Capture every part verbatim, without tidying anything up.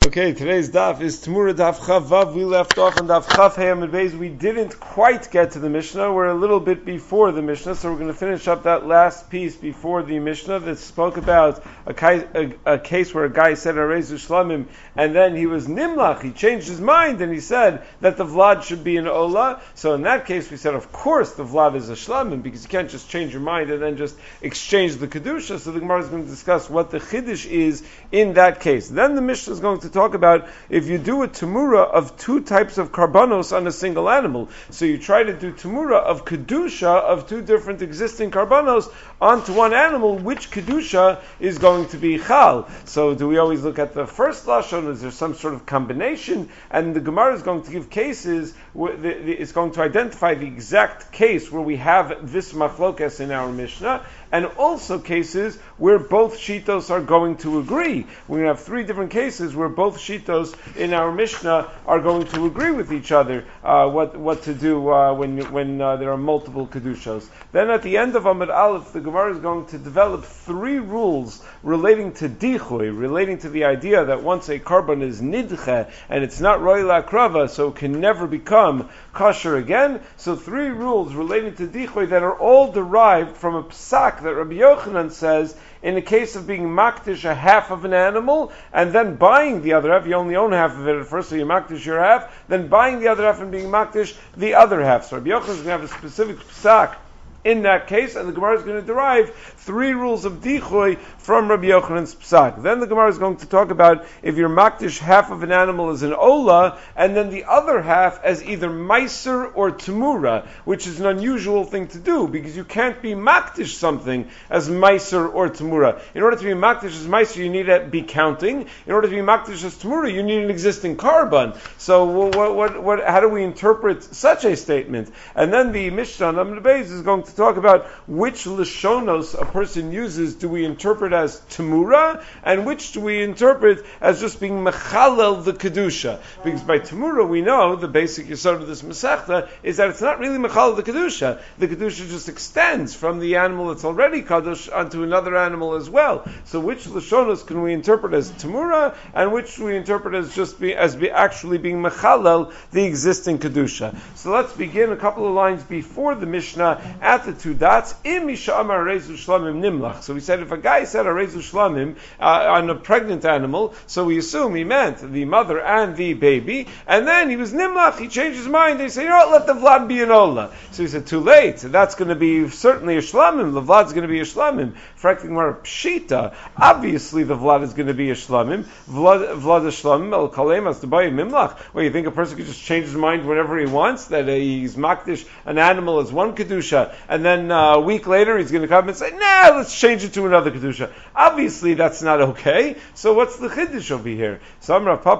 Okay, today's daf is Tamura Daf Chav Vav. We left off on Daf Chav Hey Amud Beis. We didn't quite get to the Mishnah. We're a little bit before the Mishnah, so we're going to finish up that last piece before the Mishnah that spoke about a, kai, a, a case where a guy said Arezu Shlamim, and then he was Nimlach. He changed his mind and he said that the Vlad should be an Ola. So in that case, we said, of course, the Vlad is a Shlamim because you can't just change your mind and then just exchange the Kedusha. So the Gemara is going to discuss what the Chiddush is in that case. Then the Mishnah is going to talk about if you do a Tamura of two types of karbanos on a single animal. So you try to do Tamura of Kedusha of two different existing karbanos onto one animal, which Kedusha is going to be Chal. So do we always look at the first Lashon? Is there some sort of combination? And the Gemara is going to give cases, where the, the, it's going to identify the exact case where we have this machlokas in our Mishnah, and also cases where both Shitos are going to agree. We're going to have three different cases where both Shitos in our Mishnah are going to agree with each other uh, what what to do uh, when when uh, there are multiple Kedushos. Then at the end of Amud Aleph, the Gemara is going to develop three rules relating to Dichui, relating to the idea that once a carbon is Nidche and it's not Roy La'akrava, so it can never become kosher again. So three rules relating to Dichui that are all derived from a psak that Rabbi Yochanan says in the case of being makdish a half of an animal and then buying the other half. You only own half of it at first, so you makdish your half, then buying the other half and being makdish the other half. So Rabbi Yochanan is going to have a specific psak in that case, and the Gemara is going to derive three rules of Dichui from Rabbi Yochanan's Psak. Then the Gemara is going to talk about if you're makdish half of an animal as an Ola, and then the other half as either Meiser or Tamura, which is an unusual thing to do, because you can't be makdish something as Meiser or Tamura. In order to be makdish as Meiser, you need to be counting. In order to be makdish as Tamura, you need an existing carbon. So what, what, what, how do we interpret such a statement? And then the Mishnah on Amud Beis is going to to talk about which Lashonos a person uses. Do we interpret as Tamura, and which do we interpret as just being Mechalel the Kedusha? Because by Tamura we know the basic yesod of this Masechta is that it's not really Mechalel the Kedusha. The Kedusha just extends from the animal that's already Kadosh onto another animal as well. So which Lashonos can we interpret as Tamura, and which do we interpret as just be, as be actually being Mechalel the existing Kedusha? So let's begin a couple of lines before the Mishnah at the two dots. Im Misha Amar Arezu Shlamim Nimlach. So we said if a guy said Arezu Shlamim uh, on a pregnant animal, so we assume he meant the mother and the baby, and then he was Nimlach, he changed his mind, they say, you know what, let the Vlad be an Ola. So he said, too late, that's going to be certainly a Shlamim, the Vlad's going to be a Shlamim. Frankly, more Pshita, obviously the Vlad is going to be a Shlamim, Vlad, Vlad a Shlamim, El Kalem as the Bayim Nimlach. Well, you think a person could just change his mind whenever he wants, that uh, he's Makdish an animal as one Kedusha, and then uh, a week later he's going to come and say, nah, let's change it to another Kedusha. Obviously that's not okay. So what's the Chiddush over here? It's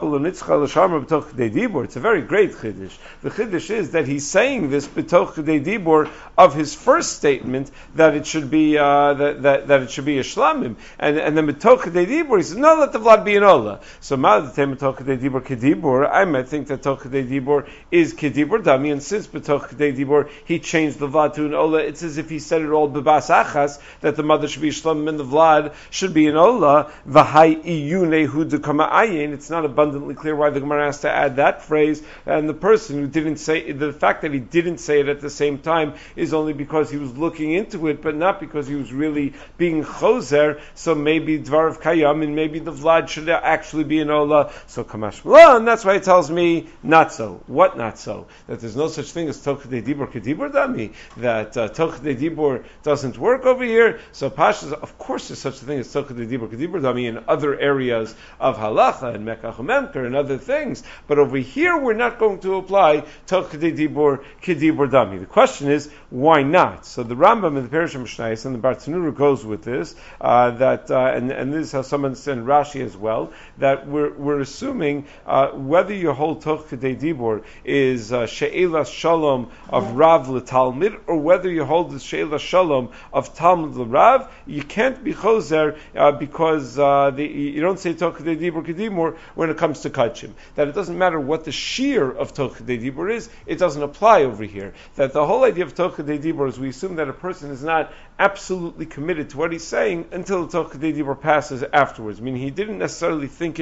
a very great Chiddush. The Chiddush is that he's saying this b'toch Chidei Dibur of his first statement that it should be uh, that, that that it should be a Shlamim, and and then b'toch Chidei Dibur he says, no, let the Vlad be an Ola. So ma'adatei b'toch Chidei Dibur kedibur. I might think that b'toch Chidei Dibur is kedibur dami, and since b'toch Chidei Dibur he changed the Vlad to an Ola, it's as if he said it all b'bas achas, that the mother should be a Shlamim and the Vlad should be an Ola. V'hai iyune hu dekama ayin. It's not abundantly clear why the Gemara has to add that phrase, and the person who didn't say, the fact that he didn't say it at the same time is only because he was looking into it, but not because he was really being choser. So maybe dvar of kayam, and maybe the Vlad should actually be an Ola. So kamash and that's why it tells me not so. What not so? That there's no such thing as toch de dibur kedibur dami. That uh, toch de dibur doesn't work over here. So pashas, of course, there's such a thing as toch de dibur kedibur dami in other areas of halacha and mekach memker and other things. But over here, we're not going to apply toch de dibur kedibur dami. The question is, why not? So the Rambam in the Perish Mishnayos and the Bartanura goes with this, uh, that uh, and, and this is how some understand Rashi as well, that we're we're assuming uh, whether you hold toch de dibur is uh, she'elas shalom of Rav l'Talmid, or whether you hold the she'elas shalom of Talmud l'Rav, you can't be choser uh, because uh, the, you don't say toch de dibur kedibur when it comes to kachim. That it doesn't matter what the shear of toch de dibur is, it doesn't apply over here. That the whole idea of toch de dibur is we assume that a person is not absolutely committed to what he's saying until the toch de dibur passes afterwards. I mean, he didn't necessarily think it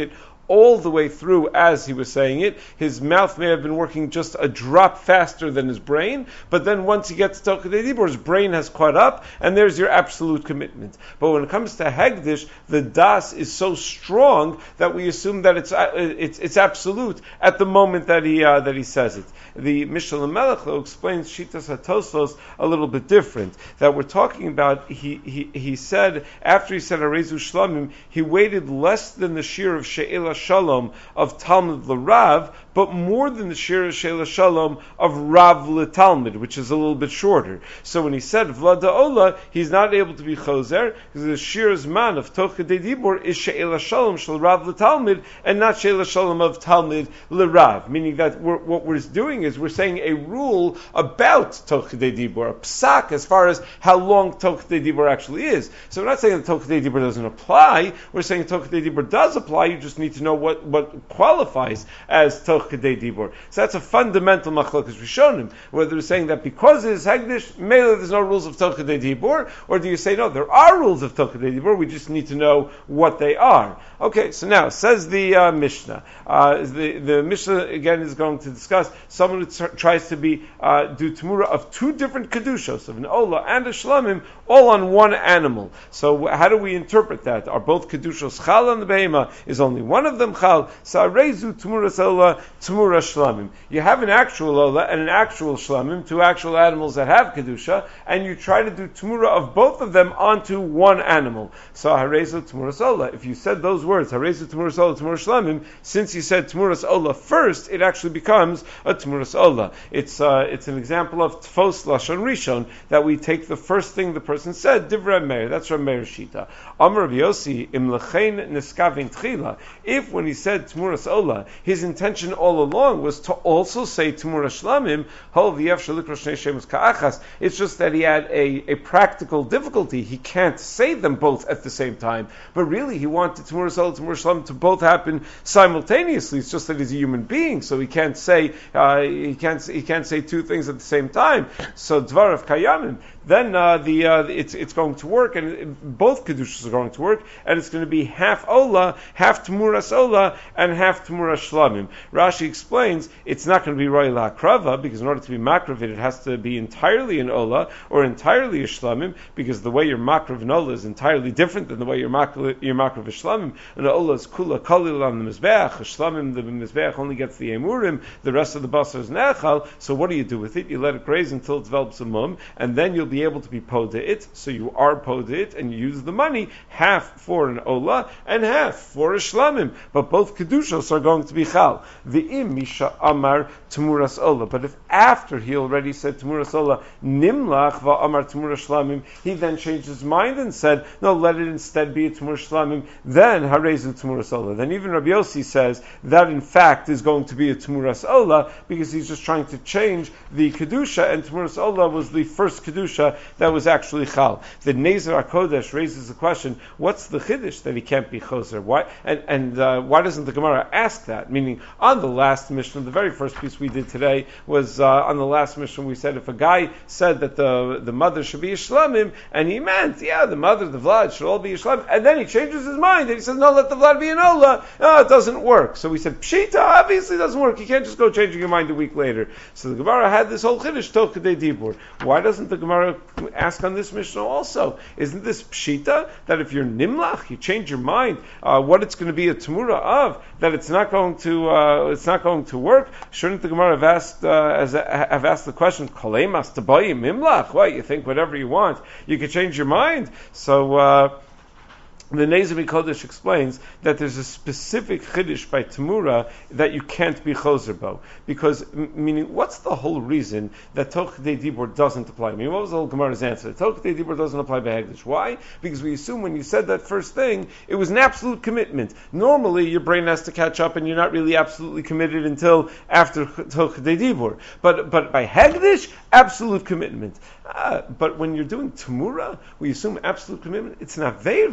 all the way through as he was saying it. His mouth may have been working just a drop faster than his brain, but then once he gets to Tokadei Dibur, his brain has caught up, and there's your absolute commitment. But when it comes to Hegdish, the das is so strong that we assume that it's it's, it's absolute at the moment that he uh, that he says it. The Mishnah Melech though explains Shitas HaTosfos a little bit different. That we're talking about, he he, he said, after he said Arezu Shlamim, he waited less than the shir of She'ela Shalom of Talmud L'Rav, but more than the shir of She'ela Shalom of Rav L'Talmud, which is a little bit shorter. So when he said Vlada Ola, he's not able to be Choser, because the shir's man of Tokadei Dibur is She'ela Shalom Shel Rav L'Talmud, and not She'ela Shalom of Talmud L'Rav, meaning that we're, what we're doing is we're saying a rule about Tokadei Dibur, a psak as far as how long Tokadei Dibur actually is. So we're not saying that Tokadei Dibur doesn't apply, we're saying Tokadei Dibur does apply, you just need to know what, what qualifies as Tokadei Dibur. So that's a fundamental machlokas rishonim, whether we're saying that because it is Hegdish, maybe there's no rules of Tokadei Dibur, or do you say no, there are rules of Tokadei Dibur, we just need to know what they are. Okay, so now, says the uh, Mishnah, uh, the, the Mishnah again is going to discuss someone who t- tries to be, uh, do Tamura of two different Kedushos, of an Ola and a Shlamim, all on one animal. So how do we interpret that? Are both Kedushos Chal on the Behema? Is only one of them Chal? Sa'arezu Tmuras Ola, Tmura Shlamim. You have an actual Ola and an actual Shlamim, two actual animals that have Kedusha, and you try to do Tmura of both of them onto one animal. So Harezu Tmuras Ola. If you said those words, Harezu Tmuras Ola, Tmura Shlamim, since you said Tmuras Ola first, it actually becomes a Tmuras Ola. It's uh, it's an example of Tfos Lashon Rishon, that we take the first thing the person said, Divrei Meir. That's Rav Meir Shita. Amar Rav Yossi, Im Lechein Neskavin Tchila. If when he said Tmuras Ola, his intention all along was to also say Tmuras Shlamim, Hol V'yev Shalikro Shnei Shemus Ka'achas. It's just that he had a, a practical difficulty. He can't say them both at the same time. But really, he wanted Tmuras Ola, Tmuras Shlamim to both happen simultaneously. It's just that he's a human being, so he can't say uh, he can't he can't say two things at the same time. So Dvarav Kayamim. Then uh, the uh, it's it's going to work, and it, both kedushas are going to work, and it's going to be half ola, half tmuras ola, and half tmuras shlamim. Rashi explains it's not going to be roy la krava, because in order to be makravit, it has to be entirely an ola or entirely a shlamim, because the way you're makrav an ola is entirely different than the way you're makrav you're makrav a shlamim. And the ola is kula kalil on the mizbeach, a shlamim the mizbeach only gets the emurim, the rest of the basar is nechal. So what do you do with it? You let it graze until it develops a mum, and then you'll be able to be poda it, so you are poda it, and you use the money half for an ola and half for a shlamim. But both kedushos are going to be chal. V'im misha amar tmuras ola. But if after he already said tmuras ola nimlach va amar tmuras shlamim, he then changed his mind and said, no, let it instead be a tmuras shlamim, then harezu tmuras ola. Then even Rabbi Yossi says that in fact is going to be a tmuras ola, because he's just trying to change the kedusha, and tmuras ola was the first kedusha that was actually chal. The Nezer HaKodesh raises the question, what's the chiddush that he can't be choser? Why and, and uh, why doesn't the Gemara ask that? Meaning, on the last mission, the very first piece we did today was uh, on the last mission we said if a guy said that the the mother should be a shlamim, and he meant, yeah, the mother, the vlad should all be a shlamim, and then he changes his mind and he says, no, let the vlad be an ola. No, it doesn't work. So we said, pshita obviously doesn't work. You can't just go changing your mind a week later. So the Gemara had this whole chiddush tokadei dibur. Why doesn't the Gemara ask on this Mishnah also? Isn't this pshita that if you're nimlach, you change your mind, uh, what it's going to be a tamura of, that it's not going to uh, it's not going to work? Shouldn't the Gemara have asked uh, as a, have asked the question, kolemas tabayim nimlach? What, you think whatever you want, you could change your mind? So. Uh, The Nezer HaKodesh explains that there's a specific chiddush by Tamura that you can't be choser bo. Because, m- meaning, what's the whole reason that Tokadei Dibur doesn't apply? I mean, what was the whole Gemara's answer? Tokadei Dibur doesn't apply by Hegdish. Why? Because we assume when you said that first thing, it was an absolute commitment. Normally, your brain has to catch up and you're not really absolutely committed until after Tokadei Dibur. But, but by Hegdish, absolute commitment. Uh, but when you're doing Tamura, we assume absolute commitment, it's not Veira.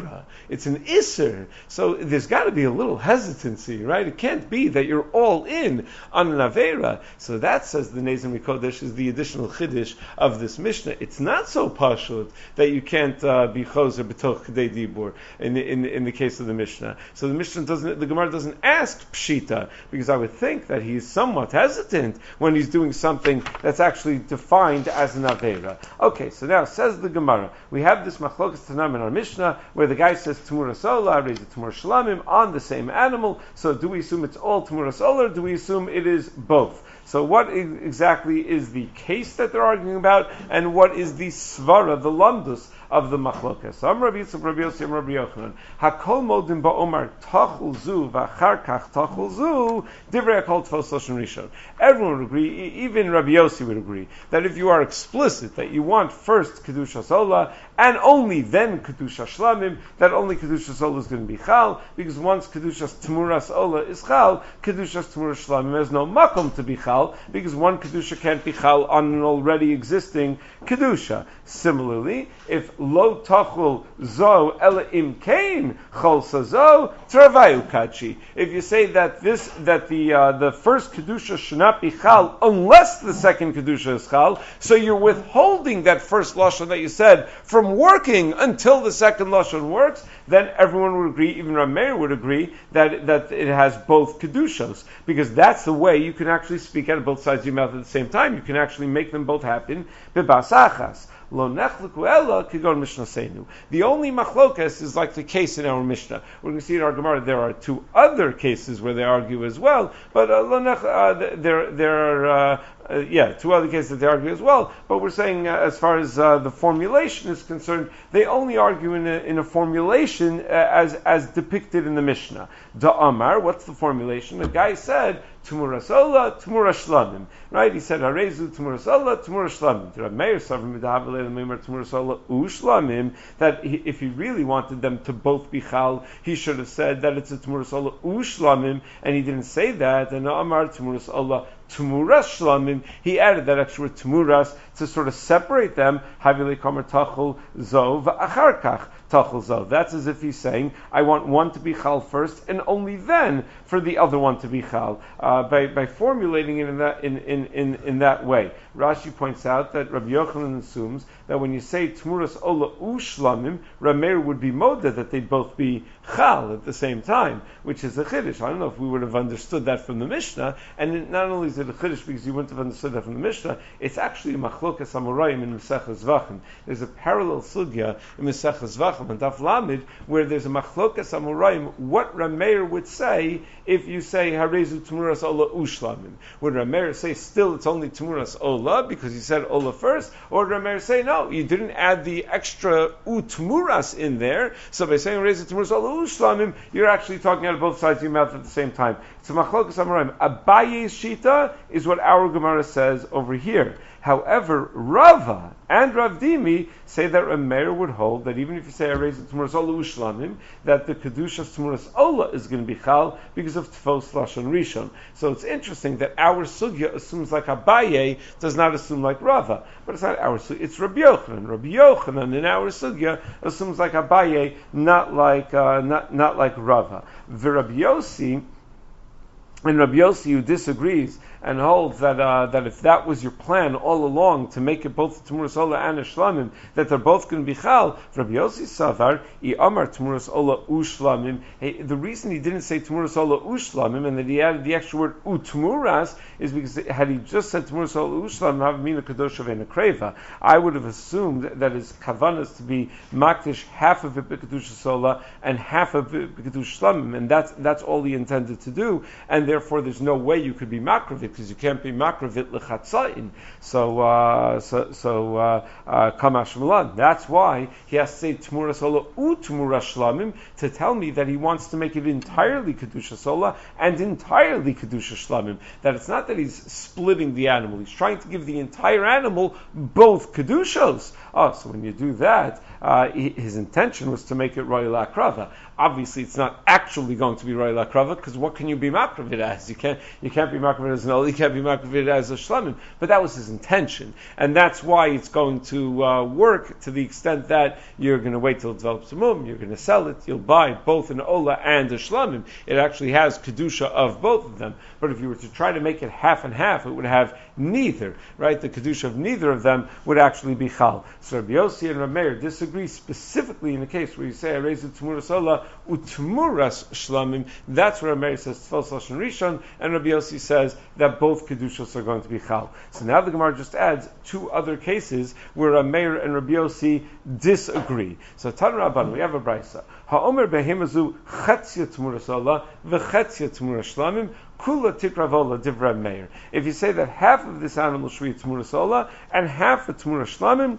it's an Isser. So there's got to be a little hesitancy, right? It can't be that you're all in on an Aveira. So that, says the Nezim Mikodesh, is the additional Chiddush of this Mishnah. It's not so pashut that you can't uh, be Choser B'toch K'dei Dibur in the, in, in the case of the Mishnah. So the Mishnah doesn't, the Gemara doesn't ask Pshita, because I would think that he's somewhat hesitant when he's doing something that's actually defined as an Aveira. Okay, so now says the Gemara, we have this Machlokas Tanam in our Mishnah where the guy says Tmura Sola, raise a Tmura Shlamim on the same animal. So do we assume it's all Tmura Sola, or do we assume it is both? So what exactly is the case that they're arguing about, and what is the svara, the lamdus of the machlokas? Am Rabbi Yitzchak, Rabbi Yossi, Am Rabbi Yochanan. Hakol modim ba'omar tachul zu v'achar kach tachul zu divrei hakol tfos lashon rishon. Everyone would agree, even Rabbi Yossi would agree, that if you are explicit that you want first kedusha sola and only then kedusha shlamim, that only kedusha sola is going to be chal, because once kedusha tmuras ola is chal, kedusha tmuras shlamim has no makom to be chal, because one kedusha can't be chal on an already existing kedusha. Similarly, if lo tachul zo ela im kain cholsa zo travayu kachi. If you say that this that the uh, the first kedusha should not be chal unless the second kedusha is chal, so you're withholding that first lashon that you said from working until the second lashon works, then everyone would agree, even Rameir would agree, that that it has both kedushos, because that's the way you can actually speak out of both sides of your mouth at the same time. You can actually make them both happen bebasachas. Lo nechluku ela kigon mishnasenu. The only machlokas is like the case in our Mishnah. We're going to see in our Gemara there are two other cases where they argue as well, but uh, lo nech, uh, there there are uh, uh, yeah two other cases that they argue as well. But we're saying uh, as far as uh, the formulation is concerned, they only argue in a, in a formulation uh, as as depicted in the Mishnah. Da Amar, what's the formulation? The guy said Tmura Sola, Tmura Shlamim. Right? He said Harezu Tmura Sola, Tmura Shlamim. That he, if he really wanted them to both be chal, he should have said that it's a Tmura Sola Ushlamim, and he didn't say that. And Amar Tmura Sola Tmuras Shlamim, he added that extra word Tmuras to sort of separate them. Havile Kamer Tachul Zov Achar Kach Tachul Zov. That's as if he's saying, I want one to be chal first, and only then for the other one to be chal. Uh, by by formulating it in that in, in, in, in that way, Rashi points out that Rabbi Yochanan assumes that when you say Tmuras Ola Ushlamim, Rameir would be moda that they'd both be chal at the same time, which is a chiddush. I don't know if we would have understood that from the Mishnah, and it, not only is it a chiddush because you wouldn't have understood that from the Mishnah, it's actually a machlokas amorayim in Mesechus Zvachim. There's a parallel sugya in Mesechus Zvachim and Daf Lamed where there's a machlokas amorayim what Rameir would say if you say Harezu Tmuras Ola Ushlamim. Would Rameir say still it's only Tmuras Ola because he said Ola first, or would Rameir say no, you didn't add the extra Utmuras in there, so by saying Harezu Tmuras Ola Ushlamim, you're actually talking out of both sides of your mouth at the same time. It's a machlokas amorayim. Abaye's shita is what our Gemara says over here. However, Rava and Rav Dimi say that Rameir would hold that even if you say Arez Tmuras Ola Ushlamim, that the Kedusha Tmuras Ola is going to be chal because of Tfos Lashon Rishon. So it's interesting that our sugya assumes like Abaye does not assume like Rava, but it's not our sugya. It's Rabbi Yochanan. Rabbi Yochanan in our sugya assumes like Abaye, not like uh, not not like Rava. V'Rabbi Yossi. And Rabbi Yossi, who disagrees and holds that uh, that if that was your plan all along to make it both Tmuras Ola and Shlamim, that they're both going to be chal, Rabbi Yossi Savar, I Amar Tmuras Ola Ushlamim. Hey, the reason he didn't say Tmuras Ola Ushlamim and that he added the extra word Utmuras is because had he just said Tmuras Ola Ushlamim, Havamina Kadosh Avena Kreva, I would have assumed that his kavanah is to be makdish half of it B'Kedusha Sola and half of it B'Kedusha Shlamim, and that's that's all he intended to do, and therefore there's no way you could be makravit because you can't be makravit lechatzayin. So uh, so so uh, uh, kamash malan. That's why he has to say Tmuras Ola u Tmuras Shlamim to tell me that he wants to make it entirely Kedusha Sola and entirely Kedusha Shlamim. That it's not that he's splitting the animal. He's trying to give the entire animal both Kedushos. Oh, so when you do that, uh, he, his intention was to make it Roy Lakrava. Obviously, it's not actually going to be Roy Lakrava because what can you be makravit? it as. You can't you can't be makriv it as an ola, you can't be makriv it as a shlamim. But that was his intention, and that's why it's going to uh, work to the extent that you're going to wait till it develops a mum, you're going to sell it, you'll buy both an ola and a shlamim. It actually has kedusha of both of them. But if you were to try to make it half and half, it would have neither, right? The kedusha of neither of them would actually be chal. So Rabbi Yossi and Rabbi Meir disagree specifically in the case where you say Arezu Tmuras Ola Utmuras Shlamim. That's where Rabbi Meir says Tfos Lashon Rishon, and Rabbi Yossi says that both kedushos are going to be chal. So now the Gemara just adds two other cases where Rabbi Meir and Rabbi Yossi disagree. So Tan Rabban, we have a braysa. Ha'omer behemazu Chatzia Tmuras Ola v'Chatzia Tmuras Shlamim. Kula tikravola divra meir. If you say that half of this animal should be tmura sola and half a tmura shlamim,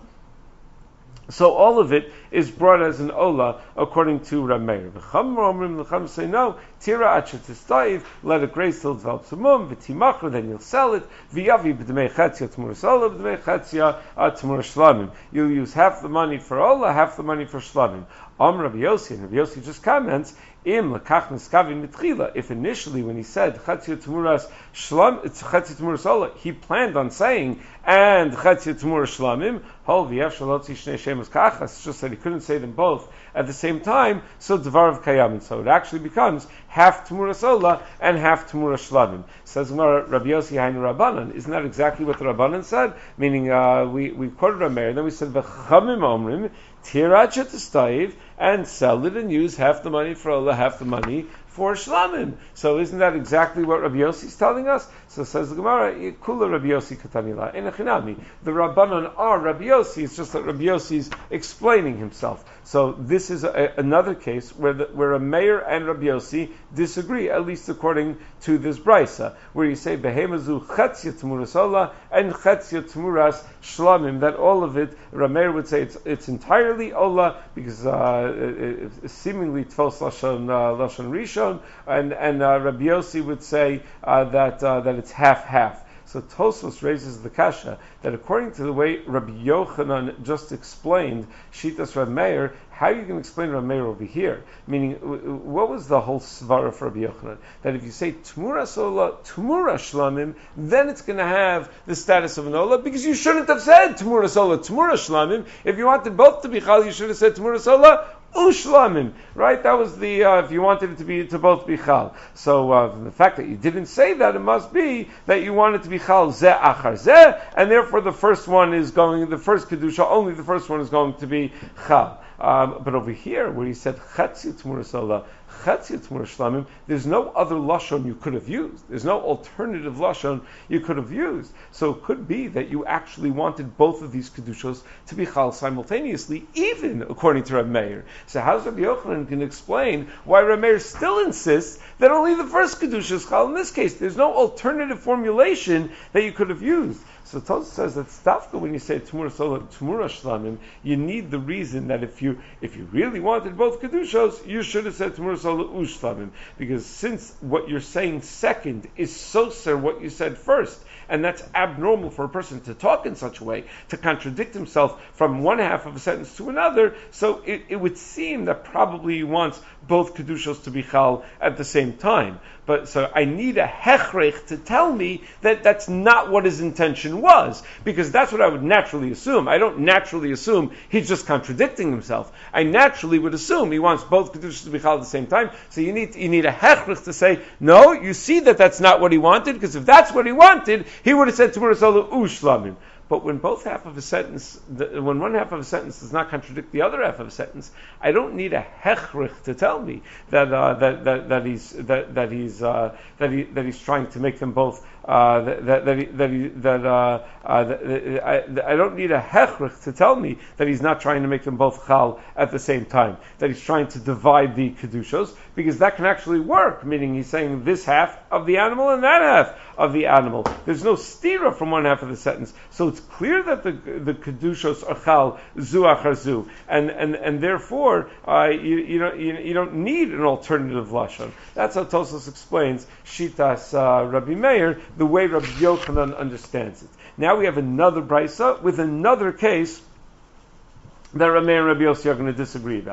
so all of it is brought as an ola according to Rameir. The Chum say no, tira achetistaiv, let it graze till it develops a mum, v'timachra, then you'll sell it, v'yavi b'dmei chatzia tmura sola, b'dmei chatzia tmura shlamim. You'll use half the money for ola, half the money for shlamim. Am Rabbi Yossi, and Rabbi Yossi just comments, Im lekach niskavi mitchila. If initially when he said chatzia tmuras shlam, chatzia tmuras ola, he planned on saying and chatzia tmuras shlamim, hol v'yev shalotzi shnei shemus kachas. It's just that he couldn't say them both at the same time. So dvar of kayamin. So it actually becomes half tmuras ola and half tmuras shlamim. Says Rabbi Yossi Hainu Rabbanan. Isn't that exactly what the Rabbanan said? Meaning uh, we we quoted Rameir, and then we said v'chamim omrim tirachet estaiv, and sell it and use half the money for ola, half the money for shlamim. So isn't that exactly what Rabbi Yossi is telling us? So says the Gemara, Kula Rabbi Yossi katanila in achinami. The Rabbanan are Rabbi Yossi. It's just that Rabbi Yossi is explaining himself. So this is a, another case where the, where a mayor and Rabbi Yossi disagree, at least according to this brisa, where you say behemazu chatzia tmuras ola and chatzia tmuras shlamim. That all of it, Rameir would say it's it's entirely ola because uh, it, it, seemingly tfos lashon uh, lashon rishon, and and uh, Rabbi Yossi would say uh, that uh, that it's half half. So Tosfos raises the kasha that according to the way Rabbi Yochanan just explained Shitas Rabbi Meir, how you can explain Rabbi Meir over here? Meaning, what was the whole svara for Rabbi Yochanan? That if you say Tmura Sola, Tmura Shlamim, then it's going to have the status of an Ola, because you shouldn't have said Tmura Sola, Tmura Shlamim. If you wanted both to be Chal, you should have said Tmura Sola, Ushlamim, right? That was the, uh, if you wanted it to be, to both be Chal. So, uh, the fact that you didn't say that, it must be that you want it to be Chal Zeh Achar Zeh, and therefore the first one is going, the first Kedusha, only the first one is going to be Chal. Um, but over here, where he said Chatzit Murasola, Chatzit Murashlamim, there's no other lashon you could have used. There's no alternative lashon you could have used. So it could be that you actually wanted both of these kedushos to be chal simultaneously, even according to Reb Meir. So how's Rabbi Yochanan can explain why Reb Meir still insists that only the first kedusha is chal? In this case, there's no alternative formulation that you could have used. So Tosfos says that stafka, when you say Tmura Sola, Tmura Shlamim, you need the reason that if you if you really wanted both Kedushos, you should have said Tmura Sola Ush Shlamim. Because since what you're saying second is so sir what you said first, and that's abnormal for a person to talk in such a way, to contradict himself from one half of a sentence to another, so it, it would seem that probably he wants both Kedushos to be Chal at the same time. But so I need a hechrech to tell me that that's not what his intention was, because that's what I would naturally assume. I don't naturally assume he's just contradicting himself. I naturally would assume he wants both Kedushos to be Chal at the same time. So you need you need a hechrech to say, no, you see that that's not what he wanted, because if that's what he wanted, he would have said Tmura Sola Ushlamim. But when both half of a sentence, when one half of a sentence does not contradict the other half of a sentence, I don't need a hechrich to tell me that uh, that, that that he's that that he's uh, that he that he's trying to make them both. Uh, that that he, that, he, that, uh, uh, that I, I don't need a hechrich to tell me that he's not trying to make them both chal at the same time. That he's trying to divide the kedushos, because that can actually work. Meaning he's saying this half of the animal and that half of the animal. There's no stira from one half of the sentence, so it's clear that the the kedushos are chal zu achar zu, and and and therefore uh, you you don't you, you don't need an alternative lashon. That's how Tosfos explains Shitas uh, Rabbi Meir, the way Rabbi Yochanan understands it. Now we have another brisa with another case that Rabbi Meir and Rabbi Yossi are going to disagree about.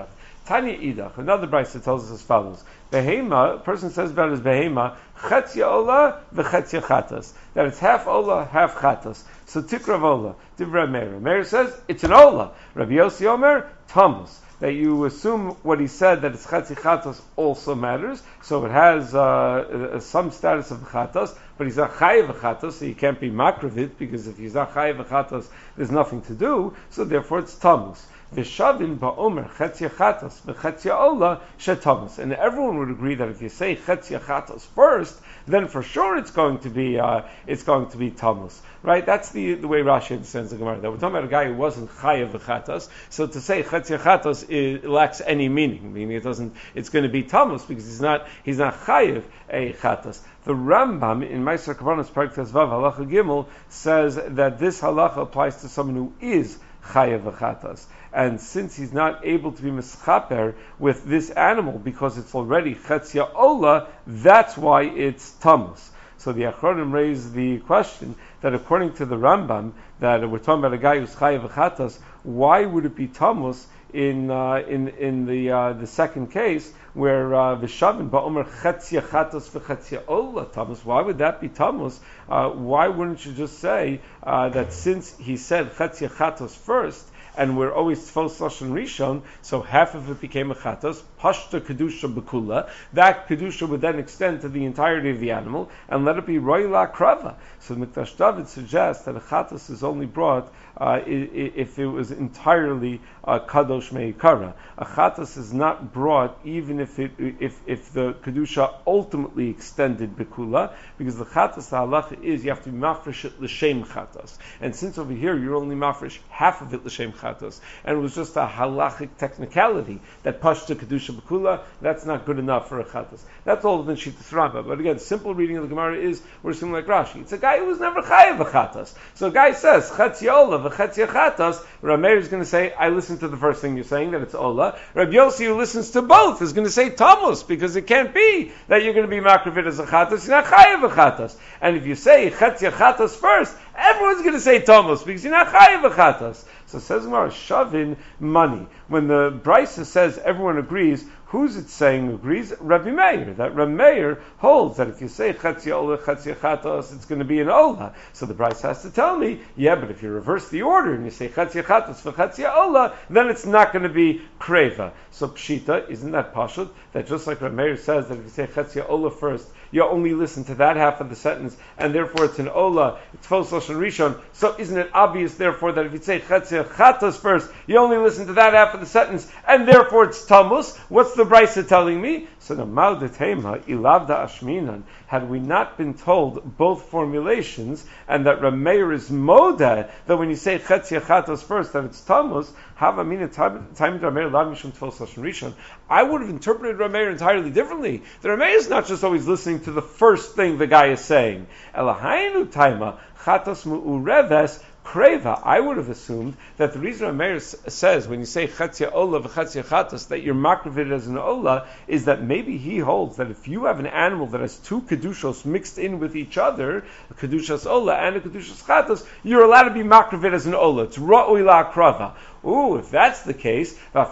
Tanya Idach, another brisa tells us as follows. Behema, a person says about his behema, chetzia ola v'chetzia chatas. That it's half ola, half chatas. So tikrav ola. Divrei Meir. Meir says it's an ola. Rabbi Yossi Omer, tamus. That you assume what he said, that it's chetzi chatas, also matters. So it has uh, some status of chatas, but he's not chayiv chatas, so he can't be makravit, because if he's not chayiv chatas, there's nothing to do. So therefore it's tamus. V'shavin ba'omer chetzia chatas v'chetzia ola shetamus. And everyone would agree that if you say chetzia chatas first, then for sure it's going to be uh, it's going to be tamus, right? That's the the way Rashi understands the Gemara. That we're talking about a guy who wasn't chayav v'chatas, so to say chetzia chatas it lacks any meaning. Meaning it doesn't. It's going to be tamus because he's not he's not chayav a chatas. The Rambam in Meiser Kavanos Perek Tezvav Halacha Gimel says that this halacha applies to someone who is chayav v'chatas. And since he's not able to be mischaper with this animal because it's already chetzia ola, that's why it's tamus. So the Achronim raised the question that according to the Rambam, that we're talking about a guy who's chayav v'chatas, why would it be tamus in uh, in in the uh, the second case where v'shavin ba'omer chetzia chatas v'chetzia ola tamus? Why would that be tamus? Uh, why wouldn't you just say uh, that since he said chetzia chatas first, and we're always tfos lashon rishon, so half of it became a chatas, pashta kedusha bekula. That kedusha would then extend to the entirety of the animal, and let it be roila krava. So Mikdash David suggests that a chatas is only brought uh, if it was entirely uh, kadosh meikara. A chatas is not brought even if it if if the kedusha ultimately extended bekula, because the chatas the halacha is you have to be mafresh it l'shem chatas, and since over here you're only mafresh half of it l'shem chatas, and it was just a halachic technicality that pashta kedusha bekula, that's not good enough for a chatas. That's all within Shittas Rabbah. But again, simple reading of the Gemara is we're assuming like Rashi. It's a guy who was never chayav v'chatas. So a guy says chetzia ola v'chetzia chatas. Rameir is going to say, I listen to the first thing you're saying that it's ola. Rabbi Yossi, who listens to both, is going to say tamus, because it can't be that you're going to be makravit as a chatas. You're not chayav v'chatas. And if you say chetzia chatas first, everyone's going to say tamus because you're not chayav v'chatas. So says Gemara, shavin money. When the Brisa says everyone agrees, who's it saying agrees? Rabbi Meir. That Rabbi Meir holds that if you say chetzia ola, chetzia chatos, it's going to be an ola. So the Brisa has to tell me, yeah, but if you reverse the order and you say chetzia chatos for chetzia ola, then it's not going to be kreva. So pshita, isn't that pashut? That just like Rabbi Meir says that if you say chetzia ola first, you only listen to that half of the sentence, and therefore it's an ola, it's tfos lashon rishon. So isn't it obvious, therefore, that if you say chetzia chatos first, you only listen to that half of the sentence, and therefore it's tamus? What's the Brisa telling me? So the Maldetema ilavda ashminan. Had we not been told both formulations, and that Rameir is moda, that when you say chetzia chatos first, that it's tamus, havamina time Rameir lav mishum tfos lashon rishon. I would have interpreted Rameir entirely differently. The Rameir is not just always listening to the first thing the guy is saying. Elahainu taima chatos mu'ureves kreva. I would have assumed that the reason Rameir says when you say chetzia ola v'chetzia chatas that you're makravit as an ola is that maybe he holds that if you have an animal that has two kedushos mixed in with each other, a kedushas ola and a kedushas chatas, you're allowed to be makravit as an ola. It's ra'oi la krava. Ooh, if that's the case, then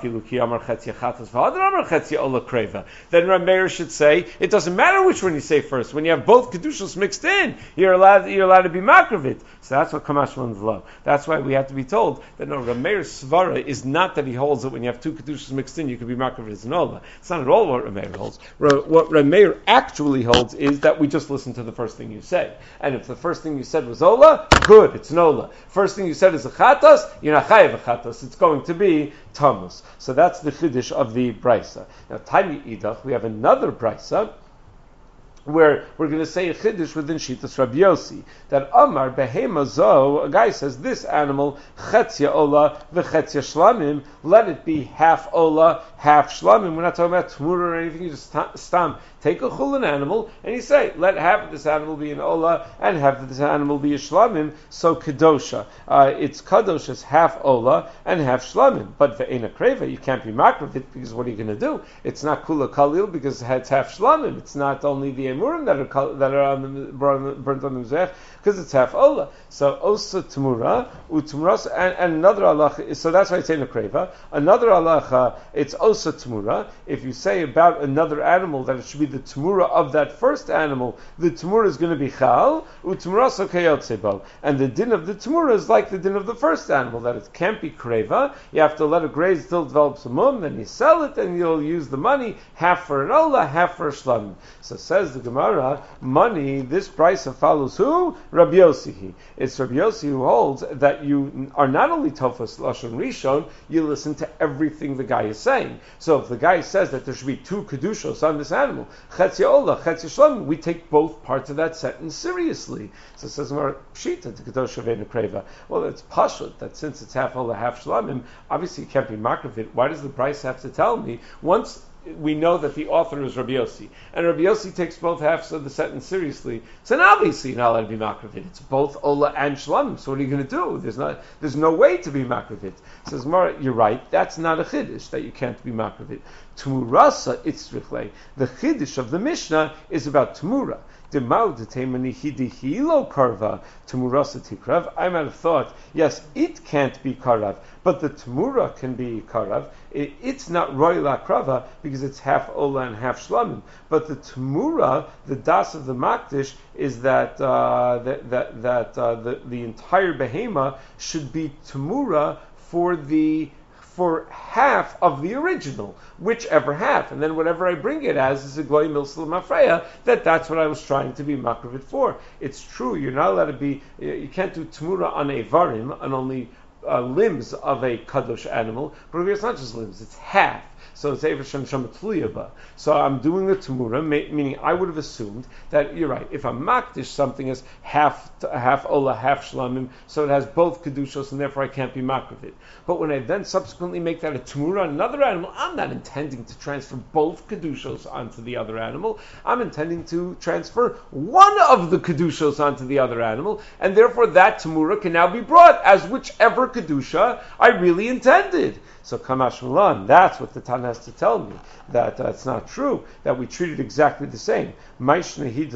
Rameir should say it doesn't matter which one you say first. When you have both kedushos mixed in, you're allowed you're allowed to be makravit. So that's what Kamashman's law. That's why we have to be told that no, Rameir's svara is not that he holds that when you have two kedushos mixed in, you can be makravit as an ola. It's not at all what Rameir holds. What Rameir actually holds is that we just listen to the first thing you say. And if the first thing you said was ola, good, it's an ola. First thing you said is a chatas, you're not chayav a chatas. It's going to be tamus. So that's the chiddush of the brisa. Now, Tani Idach, we have another brisa where we're going to say a chiddush within Shittas Rabbi Yossi, that Amar behema zo, a guy says this animal chetzia ola v'chetzia shlamim, let it be half ola, half shlamim. We're not talking about tmura or anything. You just stam Take a chulin animal, and you say, let half of this animal be an ola, and half of this animal be a shlamim, so kedosha. Uh, it's kadosh, it's half ola, and half shlamim. But ve'ena kreva, you can't be makriv it, because what are you going to do? It's not kula kalil, because it's half shlamim. It's not only the emurim that are, that are on the, burnt on the mizrach, because it's half ola. So osa tamura, utumras, and, and another halacha, so that's why it's in a kreva. Another halacha, it's osa tamura. If you say about another animal that it should be the tamura of that first animal, the tamura is going to be chal, utumras okayotsebo. And the din of the tamura is like the din of the first animal, that it can't be kreva. You have to let it graze till it develops a mum, then you sell it, and you'll use the money, half for an ola, half for a shlamim. So says the Gemara, money, this price of follows who? Rabbi Yossi. It's Rabbi Yossi who holds that you are not only tofas lashon rishon, you listen to everything the guy is saying. So if the guy says that there should be two kedushos on this animal, chetzia ola, chetzia shlamim, we take both parts of that sentence seriously. So it says more pshita to kedosha ve'ena kreva. Well, it's pashut that since it's half ola, half shlamim, obviously it can't be makravit. Why does the price have to tell me? Once we know that the author is Rabbi Yossi, and Rabbi Yossi takes both halves of the sentence seriously, so now obviously you're not allowed to be makravit. It's both ola and shlamim. So what are you going to do? There's not, there's no way to be makravit. Says Mara, you're right. That's not a chiddush that you can't be makravit. Tumurasa itzrichle. The chiddush of the Mishnah is about tumura. I might have thought, yes, it can't be karav, but the tamura can be karav. It, it's not roy la krava because it's half ola and half shlamim. But the tamura, the das of the makdish, is that uh, that that, that uh, the the entire behema should be tamura for the for half of the original, whichever half, and then whatever I bring it as is a gloy milsel mafreya, that that's what I was trying to be makravit for. It's true, you're not allowed to be, you can't do tamura on a varim, on only uh, limbs of a kadosh animal, but it's not just limbs, it's half. So it's Ever Shem Shem Tluyaba. So I'm doing the Tamura, meaning I would have assumed that you're right. If I'm makdish something as half half Ola, half Shlamim, so it has both Kedushos, and therefore I can't be makravit. But when I then subsequently make that a Tamura on another animal, I'm not intending to transfer both Kedushos onto the other animal. I'm intending to transfer one of the Kedushos onto the other animal, and therefore that Tamura can now be brought as whichever Kedusha I really intended. So Kamash Milan, that's what the Tana has to tell me, that uh, it's not true, that we treat it exactly the same. Why is it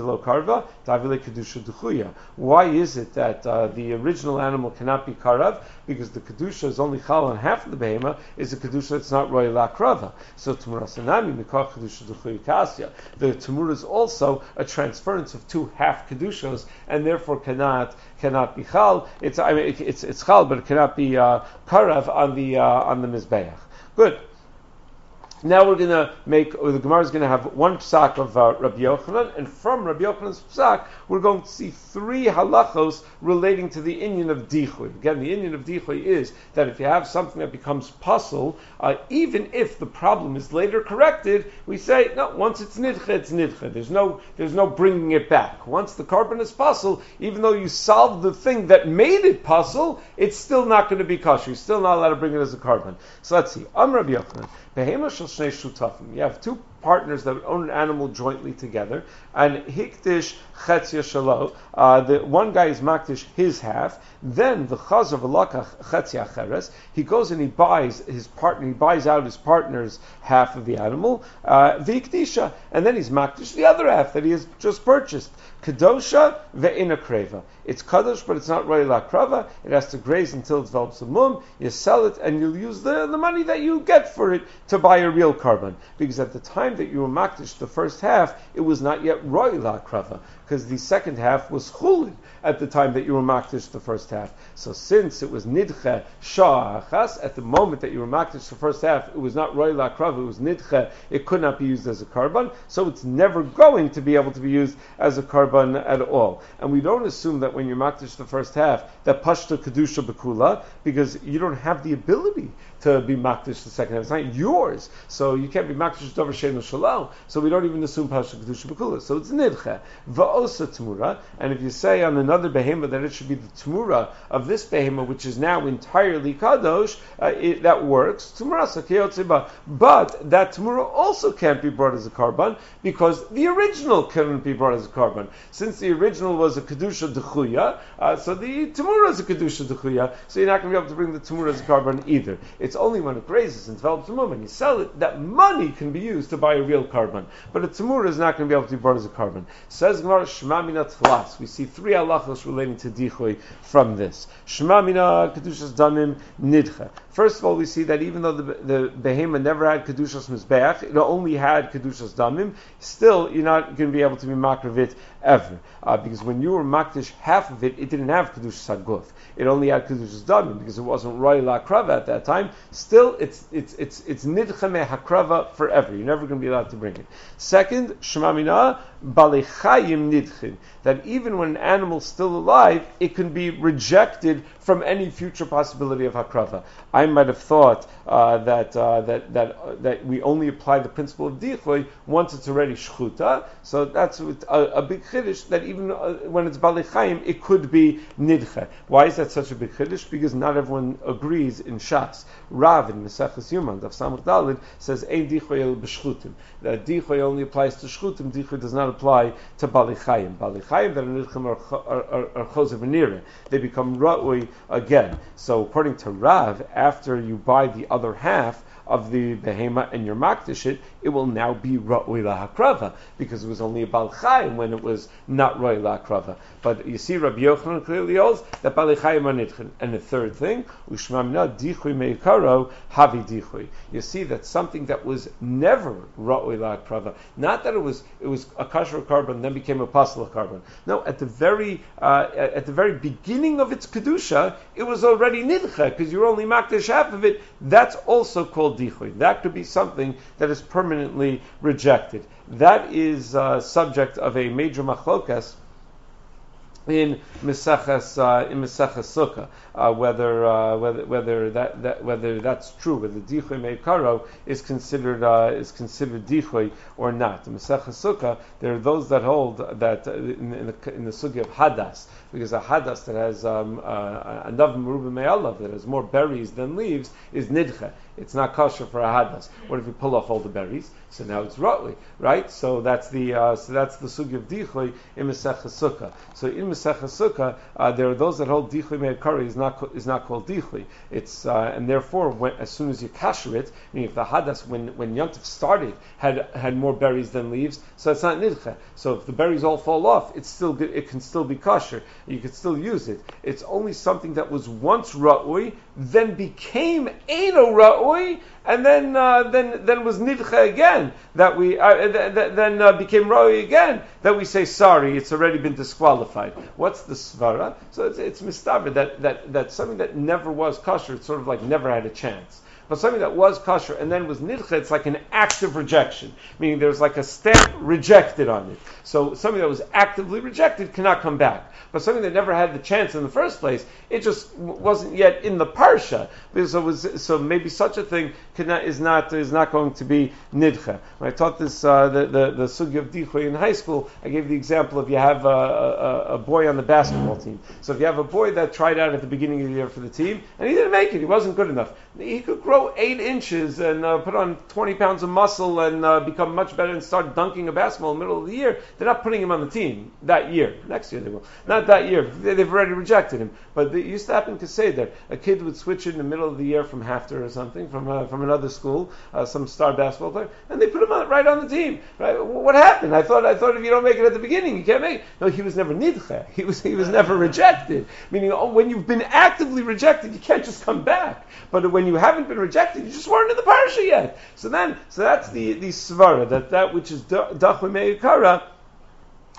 that uh, the original animal cannot be karav? Because the kedusha is only chal on half of the behema, is a kedusha that's not roy la krava. So Tumura Sanami, Mikach Kedusha Duchuya Kasya. The Tumura is also a transference of two half kedushos, and therefore cannot cannot be chal. It's I mean it's it's chal, but it cannot be uh, karav on the uh, on the mizbeach. Good. Now we're going to make, or the Gemara is going to have one psak of uh, Rabbi Yochanan, and from Rabbi Yochanan's psak, we're going to see three halachos relating to the inyan of dichui. Again, the inyan of dichui is that if you have something that becomes puzzle, uh, even if the problem is later corrected, we say, no, once it's nidche, it's nidche. There's no, there's no bringing it back. Once the carbon is puzzle, even though you solved the thing that made it puzzle, it's still not going to be kosher. You're still not allowed to bring it as a carbon. So let's see. Am Rabbi Yochanan. You have two partners that would own an animal jointly together, and hikdish chetzia shalo. Uh, the one guy is makdish his half. Then the chazav alakach chetzia cheres. He goes and he buys his partner. He buys out his partner's half of the animal. Uh, Vikdisha, and then he's makdish the other half that he has just purchased. Kedosha ve'ina kreva. It's kadosh, but it's not roy la krava. It has to graze until it develops a mum. You sell it, and you'll use the, the money that you get for it to buy a real carbon. Because at the time that you were makdish the first half, it was not yet roy la krava, because the second half was chulin at the time that you were makdish the first half. So since it was nidche shah achas, at the moment that you were makdish the first half, it was not roy la krava, it was nidche, it could not be used as a carbon, so it's never going to be able to be used as a carbon at all. And we don't assume that when you're makdish the first half, that pashta kedusha bekula, because you don't have the ability to be makdish the second half. It's not yours, so you can't be makdish davar sheinu Shalo. So we don't even assume Pasha Kedusha B'Kula. So it's Nidche. Va'osa Tmura. And if you say on another Behema that it should be the Tmura of this Behema, which is now entirely Kadosh, uh, it, that works. Tmura Sakeyotziba. But that Tmura also can't be brought as a Karban, because the original couldn't be brought as a Karban. Since the original was a Kedusha D'Chuya, uh, so the Tmura is a Kedusha D'Chuya, so you're not going to be able to bring the Tmura as a Karban either. It's only when it grazes and develops a mum and you sell it, that money can be used to buy a real Karban. But a Tmura is not going to be able to be brought as a Karban. Says Gemara, Shema Mina Tflas. We see three halachos relating to Dichoy from this. Shema Mina Kedushas Damim Nidcha. First of all, we see that even though the, the Behema never had Kedushas Mizbeach, it only had Kedushas Damim, still you're not going to be able to be Makravit ever. Uh, because when you were Makdish half of it, it didn't have Kedushas Haguf. It only had Kedushas Damim because it wasn't Roy La Krava at that time. Still, it's it's it's it's Nidcha Me Hakrava forever. You're never going to be allowed to bring it. Second, Shema Mina Balechayim Nidchin. That even when an animal's still alive, it can be rejected from any future possibility of Hakrava. I might have thought uh, that, uh, that that uh, that we only apply the principle of Dichoy once it's already Shchuta. So that's a, a big chiddush that even uh, when it's Balechayim, it could be Nidcha. Why is that such a big chiddush? Because not everyone agrees in Shas. Rav in Meseches Yuma, Daf Samach Dalid, says Ein Dichoy el b'Shchutim. That Dichoy only applies to Shchutim. Dichoy does not apply to Balechayim. Balechayim that are Nidchim are Chosev V'Nireh. They become Ra'ui again. So according to Rav, after you buy the other half of the behema and your makdish it, it will now be Ra'ui Lahakrava, because it was only a Balchayim when it was not Ra'ui Lahakrava. But you see, Rabbi Yochanan clearly holds that Balchayim are Nidchin. And the third thing, Ushmamna Dichui Meikaro Havi Dichui. You see that something that was never Ra'ui Lahakrava, not that it was it was a kasher carbon then became a pasla carbon. No, at the very uh, at the very beginning of its kedusha, it was already nidcha because you're only makdish half of it. That's also called dichui. That could be something that is permanently rejected. That is uh, subject of a major machlokas in Meseches uh, in Meseches Sukkah, uh, whether uh, whether whether that, that whether that's true, whether Dichui Meikaro is considered uh, is considered Dichui or not. In Meseches Sukkah, there are those that hold that uh, in, in the in the sugya of Hadas, because a Hadas that has um, uh, a Nav Meruba Me'alav that has more berries than leaves is Nidcha. It's not kosher for a hadas. What if you pull off all the berries? So now it's rotli, right? So that's the uh, so that's the sugi of dichui in Meseches Sukkah. So in Meseches Sukkah, uh, there are those that hold dichui me'akari is not is not called dichui. It's uh, and therefore when, as soon as you kasher it, meaning if the hadas when when Yom Tov started had had more berries than leaves, so it's not nidcha. So if the berries all fall off, it's still good, it can still be kosher. You can still use it. It's only something that was once ra'ui, then became eino ra'ui, and then uh, then then was nidcha again, that we uh, th- th- then uh, became ra'ui again, that we say sorry, it's already been disqualified. What's the svara? So it's, it's mistaber that, that that something that never was kosher, it's sort of like never had a chance. But something that was kosher and then was nidcha, it's like an active rejection, meaning there's like a stamp rejected on it. So something that was actively rejected cannot come back. But something that never had the chance in the first place, it just wasn't yet in the parsha. So, was, so maybe such a thing cannot, is not is not going to be nidcha. When I taught this uh, the the, the sugya of dichui in high school, I gave the example of you have a, a, a boy on the basketball team. So if you have a boy that tried out at the beginning of the year for the team and he didn't make it, he wasn't good enough. He could grow eight inches and uh, put on twenty pounds of muscle and uh, become much better and start dunking a basketball in the middle of the year. They're not putting him on the team that year. Next year they will. Not that year. They've already rejected him. But it used to happen to say that a kid would switch in the middle of the year from Hafter or something, from uh, from another school, uh, some star basketball player, and they put him on, right on the team. Right? What happened? I thought I thought if you don't make it at the beginning, you can't make it. No, he was never nidcha. He was he was never rejected. Meaning, oh, when you've been actively rejected, you can't just come back. But when you haven't been rejected, you just weren't in the parsha yet. So then, so that's the the svara that that which is dachui meikara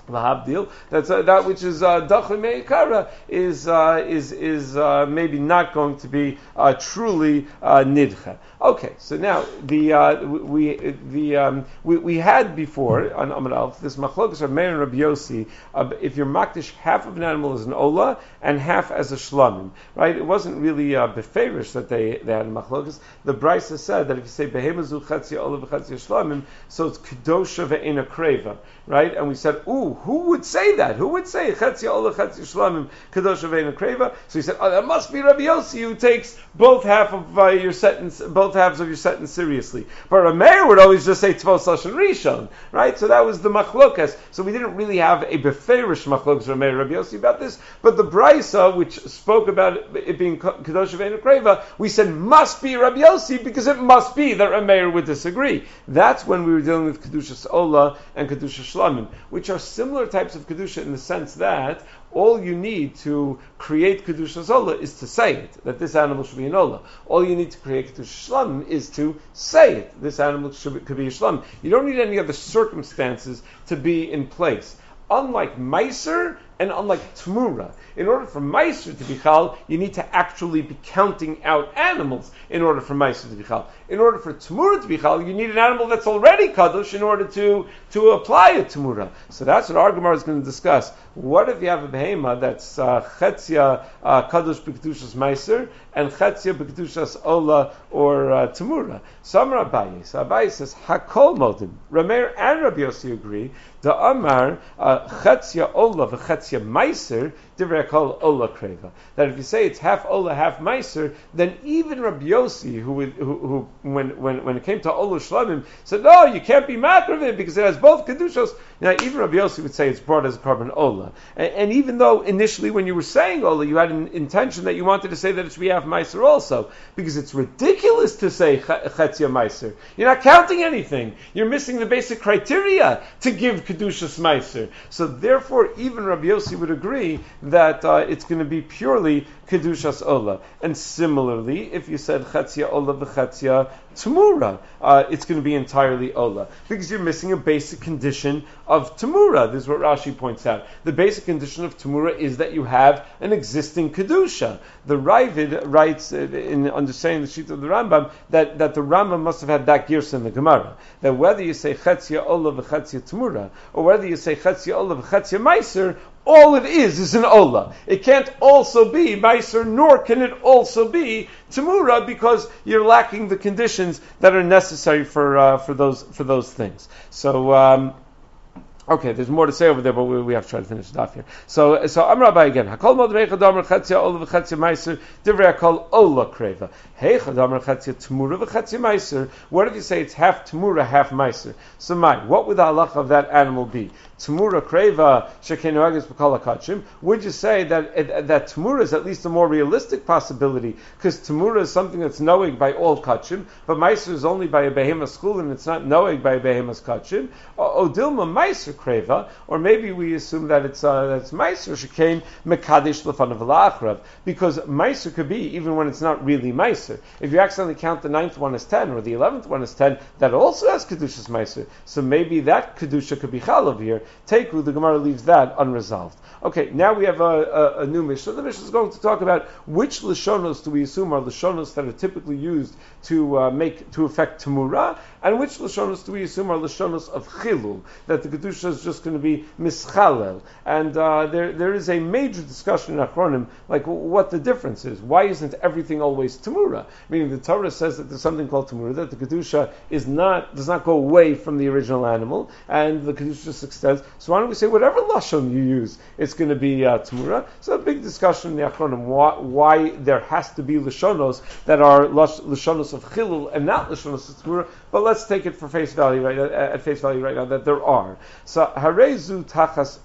Lahabdil. That's uh, that which is dachli meikara is uh, is is uh, maybe not going to be uh, truly uh, nidcha. Okay, so now the uh, we the um, we, we had before on Amud Aleph this machlokas of Meir and Rabbi Yossi. Uh, if you're makdish half of an animal as an ola and half as a shlamim, right? It wasn't really uh, beferish that they they had a machlokas. The Brisa said that if you say behemazu chatzia ola v'chatzia shlamim, so it's kedosha ve'ena kreva, right? And we said, ooh, who would say that? Who would say chatzia ola chatzia shlamim kedosha ve'ena kreva? So he said, oh, that must be Rabbi Yossi who takes both half of uh, your sentence, both halves of your sentence seriously. But Rameir would always just say tvos lashon rishon, right? So that was the machlokas. So we didn't really have a beferish machlokas Rameir Rabbi Yossi about this. But the Brisa, which spoke about it being kedosha ve'ena kreva, we said must be Rabbi Yossi because it must be that Rameir would disagree. That's when we were dealing with kedushas ola and kedusha shlamim, which are similar types of kedusha in the sense that all you need to create kedusha zola is to say it, that this animal should be an ola. All you need to create kedusha shlamim is to say it, this animal should, could be a shlamim. You don't need any other circumstances to be in place. Unlike meiser and unlike tmura, in order for meiser to be chal, you need to actually be counting out animals in order for meiser to be chal. In order for tmura to be chal, you need an animal that's already kadosh in order to, to apply a tmura. So that's what our Gemara is going to discuss. What if you have a behema that's uh, chetzia uh, kadosh b'kedushas meiser and chetzia b'kedushas ola or uh, tmura? So Amar Abaye, so Abaye says hakol modim. Rameir and Rabbi Yossi agree. The Amar chetzia ola v'chetzia meiser divrei kol ola kreva. That if you say it's half ola, half meiser, then even Rabbi Yossi, who, who, who when, when, when it came to ola shlamim, said no, you can't be makriv it because it has both kedushos. Now even Rabbi Yossi would say it's brought as a carbon ola, and, and even though initially when you were saying ola, you had an intention that you wanted to say that it should be half meiser also, because it's ridiculous to say chetzia meiser. You're not counting anything. You're missing the basic criteria to give kedushas meiser. So therefore, even Rabbi Yossi would agree that uh, it's going to be purely kedushas ola. And similarly, if you said chetzia ola v'chetzia Tamura, uh, it's going to be entirely Ola, because you're missing a basic condition of Tamura. This is what Rashi points out. The basic condition of Tamura is that you have an existing Kedusha. The Ravid writes, uh, in understanding the sheet of the Rambam, that, that the Rambam must have had that girsa in the Gemara, that whether you say Chetzia Ola v'Chetzia Tamura, or whether you say Chetzia Ola v'Chetzia Meiser, all it is is an Ola. It can't also be Meiser, nor can it also be Tamura, because you're lacking the conditions that are necessary for uh, for those for those things. So um, okay, there's more to say over there, but we, we have to try to finish it off here. So so Amar Abaye again. Hakol mod reicha damer chatzia ola v'chatzia meiser divrei hakol ola kreva. Heicha damer chatzia tamura v'chatzia meiser. What if you say it's half tamura, half meiser? So my, what would the halacha of that animal be? Tamura kreva shekenu agis b'kol hakachim. Would you say that uh, that tamura is at least a more realistic possibility, because tamura is something that's knowing by all kachim, but meiser is only by a behemoth school and it's not knowing by a behemoth kachim. Odilma meiser kreva, or maybe we assume that it's uh, that's meiser shekain mekadesh lefanav la'achrav, because meiser could be even when it's not really meiser. If you accidentally count the ninth one as ten or the eleventh one as ten, that also has kedushas meiser. So maybe that kedusha could be chal over here. Teku, the Gemara leaves that unresolved. Okay, now we have a, a, a new Mishnah. The Mishnah is going to talk about which Lashonos do we assume are Lashonos that are typically used to uh, make, to affect Tamura, and which Lashonos do we assume are Lashonos of Chilul, that the Kedusha is just going to be Mischalel. And uh, there there is a major discussion in Achronim, like what the difference is. Why isn't everything always Tamura? Meaning the Torah says that there's something called Tamura, that the Kedusha is not, does not go away from the original animal, and the Kedusha just extends. So why don't we say whatever Lashon you use, it's going to be uh, Tamura. So a big discussion in the Achronim, why, why there has to be Lashonos that are Lashonos of Chilul and not Lashonos of Tamura, but let's take it for face value right at face value right now that there are. So Harezu Tachas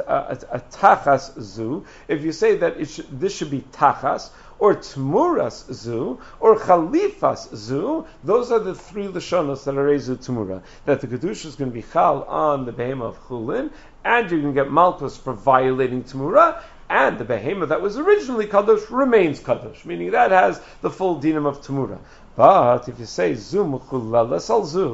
Tachas Zu, if you say that it should, this should be Tachas, or Tmuras Zu, or Chalifas Zu, those are the three Lashonos that are Rezu Tmura, that the Kedusha is going to be Chal on the Behemah of Chulin, and you're going to get Malchus for violating Tmura, and the Behemah that was originally Kadosh remains Kadosh, meaning that has the full dinam of Tmura. But if you say Zu Mechulalas al Zu,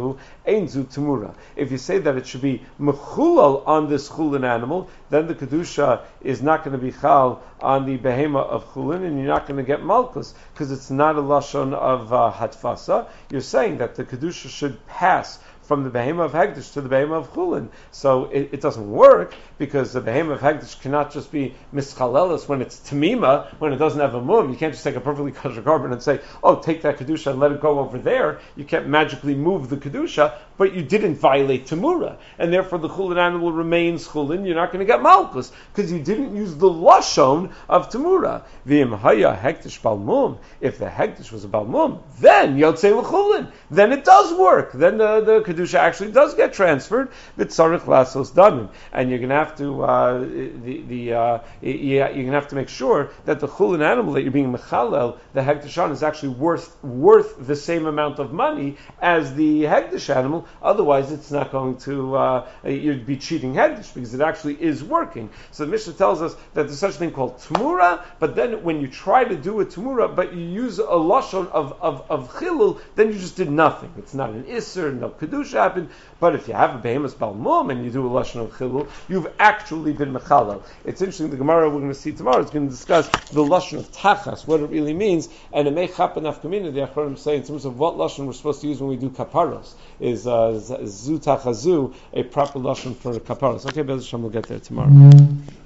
ein zu tamura. If you say that it should be mechulal on this chulin animal, then the kedusha is not going to be chal on the behema of chulin, and you're not going to get malchus because it's not a lashon of uh, hatfasa. You're saying that the kedusha should pass from the behema of Hegdish to the behema of Chulin. So it, it doesn't work because the behema of Hegdish cannot just be mischalelis when it's tamima, when it doesn't have a mum. You can't just take a perfectly kosher carbon and say, oh, take that kedusha and let it go over there. You can't magically move the kedusha, but you didn't violate tamura. And therefore the Chulin animal remains Chulin. You're not going to get malchus because you didn't use the lashon of tamura. V'im haya Hegdish balmum. If the Hegdish was a balmum, then yotzei l'chulin. Then it does work. Then the, the kedusha actually does get transferred, v'tzarich lasos damim, and you're going to have to uh, the the uh, you're going to have to make sure that the chulin animal that you're being mechalel, the hegdushan, is actually worth worth the same amount of money as the hegdush animal. Otherwise, it's not going to uh, you'd be cheating hegdush because it actually is working. So the Mishnah tells us that there's such a thing called tmura, but then when you try to do a tmura, but you use a lashon of of of chilul, then you just did nothing. It's not an isser, no kedusha happened. But if you have a behemoth balmum and you do a lashon of chilul, you've actually been mechalel. It's interesting. The Gemara we're going to see tomorrow is going to discuss the lashon of tachas, what it really means, and it may happen afkamina. The Achronim say in terms of what lashon we're supposed to use when we do kaparos is uh, zu tachazu, a proper lashon for kaparos. Okay, Bez Hashem, we'll get there tomorrow.